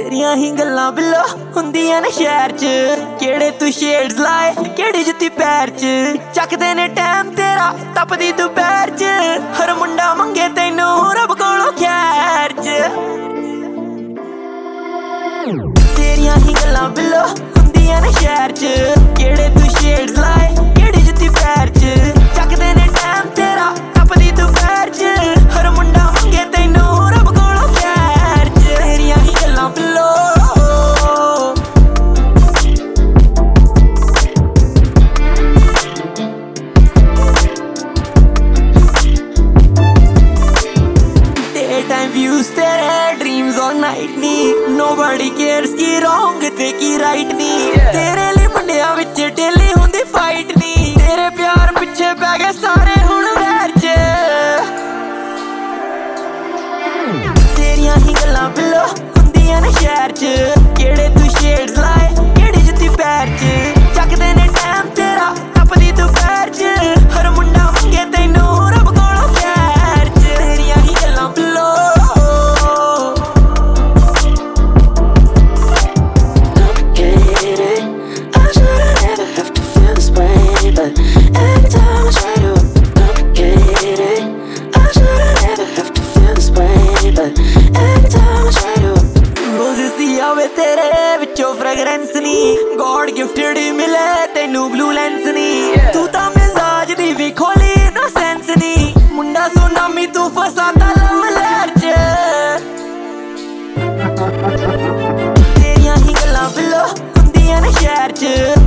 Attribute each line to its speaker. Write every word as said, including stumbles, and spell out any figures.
Speaker 1: तेरियां ही गल्लां बिल्लो हुंदियां ने शहर च केड़े तू शेड्स लाए केड़ी जुत्ती पैर च चकदे ने टाइम तेरा तपदी दोपहर च हर मुंडा मंगे तैनू रब कोलों खैर च तेरियां ही गल्लां बिल्लो हुंदियां ने शहर च केड़े तू शेड्स लाए केड़ी जुत्ती पैर च चकदे ने टाइम तेरा तपदी दोपहर च हर मुंडा मंगे तैनू रब कोलों खैर च तेरियां ही गल्लां बिल्लो टाइम व्यूज तेरे ड्रीम्स ऑल नाइट नी नोबडी केयर्स की रॉन्ग ते की राइट नी तेरे लिए मुंडिया विच डेली हुंदी फाइट नी तेरे प्यार पिछे पै गए सारे हुण वैर च तेरियां ही गल्लां बिल्लो हुंदियां ने शहर च केड़े तू शेड्स लाए केड़ी जुत्ती पैर च चकदे ने टाइम तेरा तपदी दोपहर च हर मुंडा मंगे तैनू रब कोलों खैर च तेरियां ही गल्लां बिल्लो तेरे विचों फ्रेगरेंस नी गॉड गिफ्टेड ही मिले तैनू ब्लू लेंस नी तू तां मिजाज दी भी खोली नो सेंस नी मुंडा सुनामी तू फसाता लव लहर च तेरियां ही गल्लां बिल्लो हुंदियां ने शहर च